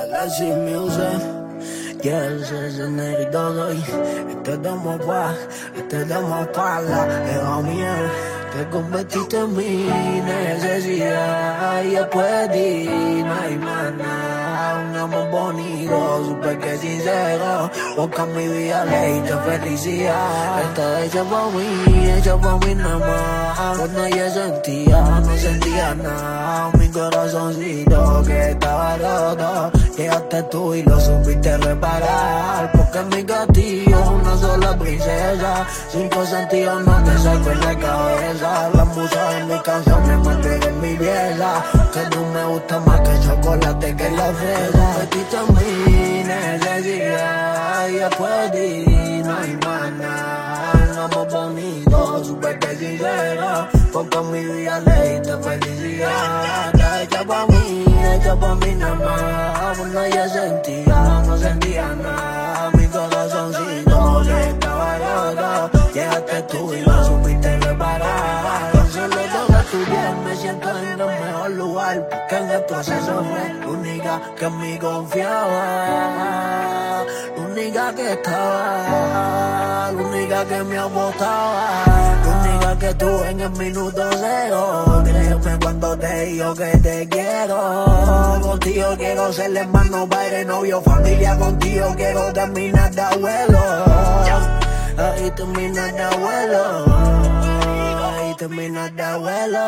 Galaxy Music, yes, ese negrito soy. Este demo pa' la eva mía. Te convertiste en mi necesidad y después de ti no hay más nada. Un amor bonito, súper que sincero. Busca mi vida, le hice felicidad. Está hecha pa' mí nada más. Cuando ella no sentía nada. Mi corazoncito que estaba roto, llegaste tú y lo supiste reparar. Porque en mi castillo es una sola princesa. 5 sentidos no te saco en la cabeza. Las musas en mi canción me mantienen mi pieza. Que tú me gustas más que el chocolate que la fresa. Metiste en mi necesidad y después de ti no hay más nada. Un amor bonito, súper que sincero. Porque en mi vida le diste felicidad. Está hecha pa' mí nada más. Cuando ella no sentía nada. Mi corazoncito que estaba roto, llegaste tú y lo supiste reparar. Solo toca tu piel, me siento en el mejor lugar. Porque en el proceso fue la única que en mí confiaba. La única que estaba, la única que me apostaba. La única que tuve en el minuto cero. Créeme cuando te digo que te quiero. Contigo quiero ser hermano, padre, novio, familia. Contigo quiero terminar de abuelo. Ahí terminar de abuelo. Ahí terminar de abuelo.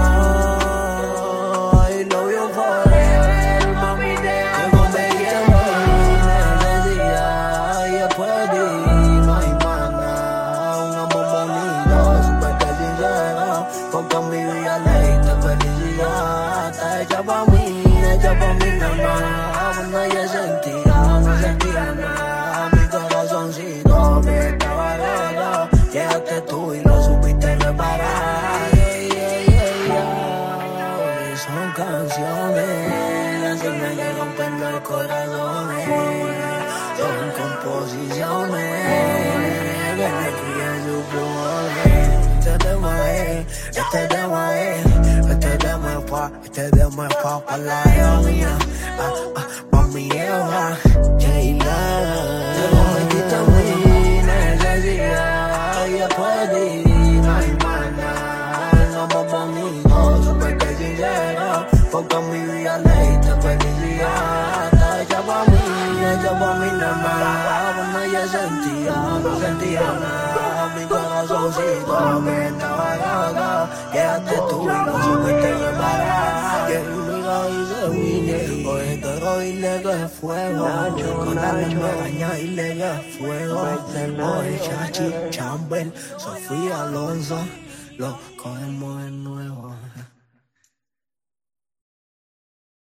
I love you forever, mami, te amo, me quiero. Necesidad y después de ti no hay más nada. Un amor bonito, súper que sincero. Porque en mi vida le diste felicidad. Está hecha pa' mí nada más. Cuando ella no sentía nada. Mi corazoncito que estaba roto, llegaste tú y lo supiste reparar. Son canciones, siempre que rompen los corazones. Son composiciones que me crían sus pulmones. Este tema es pa' la eva mía. Pa' mi eva, Sheila. Te convertiste en mi necesidad y después de ti no hay más nada. Un amor bonito, súper que sincero. Porque en mi vida le diste felicidad. Está hecha pa' mí nada más. Cuando ella no sentía nada. Mi corazoncito que estaba roto, llegaste tú y lo supiste reparar. Que conmigo hice Winnie, hoy quiero irle que es fuego. Con la lengua añadirle que es fuego. Hoy Chachi, Chambel, Sofía Alonso, lo cogemos de nuevo.